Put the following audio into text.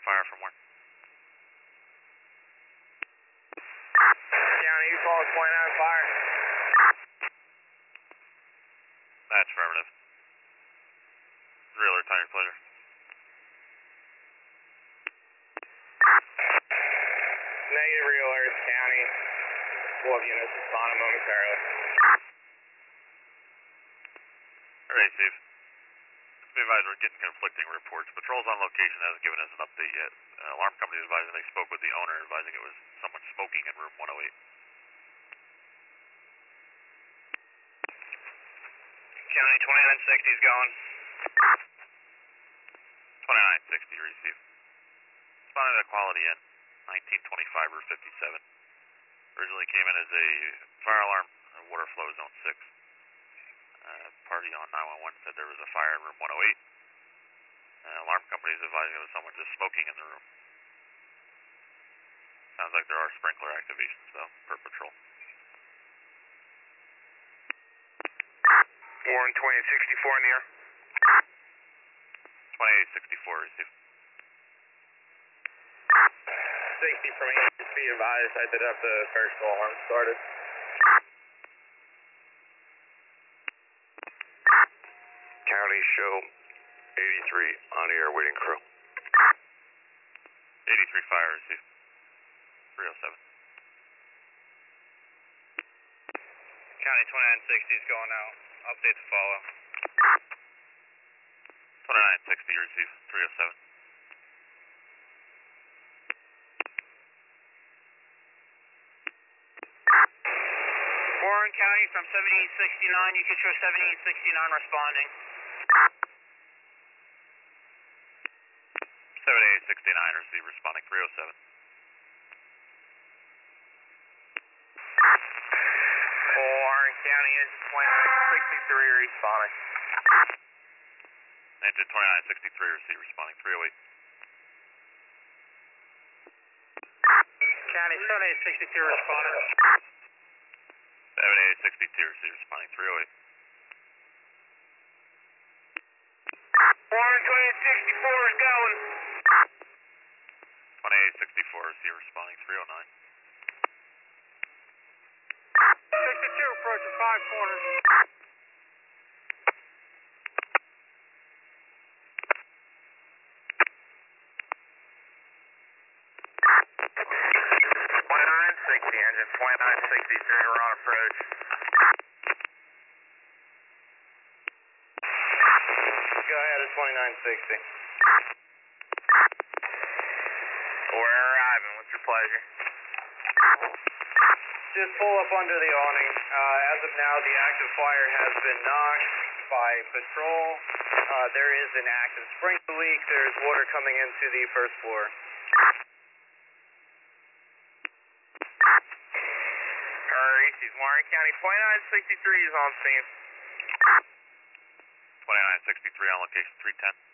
fire from where? County, you call 29 fire. That's affirmative. Real alert, time your pleasure. Negative, real alert, County. We'll have units responding momentarily. Alright, Steve. Be advised we're getting conflicting reports. Patrols on location hasn't given us an update yet. Alarm company is advising they spoke with the owner, advising it was someone smoking in room 108. County 2960 is going. 2960, receive. Responding to quality in 1925 or 57. Originally came in as a fire alarm, water flow zone 6. Party on 911 said there was a fire in room 108. Alarm company is advising there was someone just smoking in the room. Sounds like there are sprinkler activations though, per patrol. Warren 2864 in the air. 2864, receive. Safety from me, just be advised I did have the first alarm started. County show 83 on the air waiting crew. 83 fire, receive. 307. County 2960 is going out. Update to follow. 2960, receive. 307. Warren County from 7869, you can show 7869 responding. 7869, receive, responding 307. Warren County is 2963 responding. Engine 2963, receive, responding 308. County 7862 responding. 7862, receive, responding 308. Warren 2864 is going. 2864, receive, responding 309. 62 approaching 5 corners. Engine 2963, we're on approach. Go ahead at 2960. We're arriving, what's your pleasure? Just pull up under the awning. As of now, the active fire has been knocked by patrol. There is an active sprinkler leak. There's water coming into the first floor. Warren County 2963 is on scene. 2963 on location 310.